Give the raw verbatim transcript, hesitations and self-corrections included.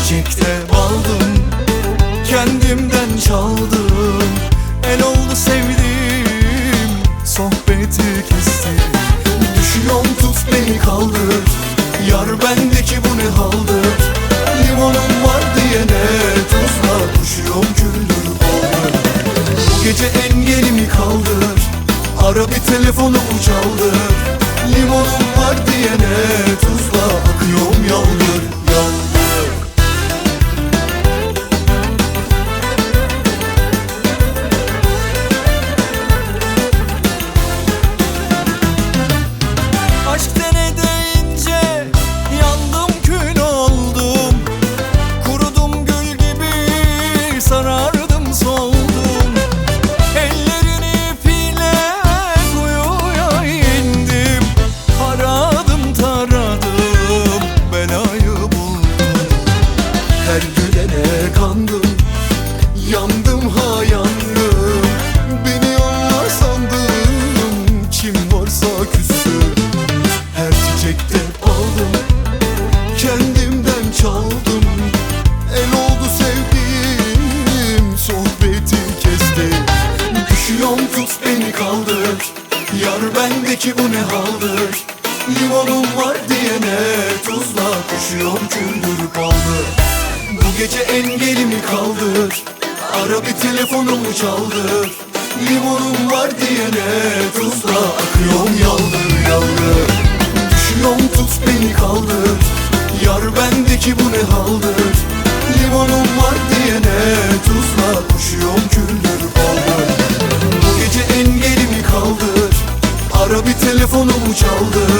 çiçekte baldım, kendimden çaldım. El oldu sevdiğim, sohbeti kesti. Düşüyorum tut beni kaldır, yar bendeki bu ne haldır. Limonum var diyene tuzla kuşuyorum küldür baldır. Bu gece engelimi kaldır, ara bir telefonumu çaldır. Limonum var diyene tuzla akıyorum yaldır yaldır. Aşk dene deyince yandım kül oldum. Kurudum gül gibi sarardım soldum. Ellerin ipiyle kuyuya indim. Aradım taradım belayı buldum. Her gülene kandım, yandım ha yandım. Beni onlar sandım, kim varsa küstüm. Her çiçekte aldım, kendimden çaldım. El oldu sevdiğim, sohbeti kesti. Düşüyorum tut beni kaldır, yar bendeki bu ne haldır. Limonum var diyene tuzla kuşuyorum küldür baldır. Bu gece engelimi kaldır, ara bir telefonumu çaldır. Limonum var diyene tuzla akıyorum yaldır yaldır. Düşüyorum tut beni kaldır, yar bendeki bu ne haldır. Limonum var diyene tuzla kuşuyorum küldür baldır. Bu gece engelimi kaldır, ara bir telefonumu çaldır.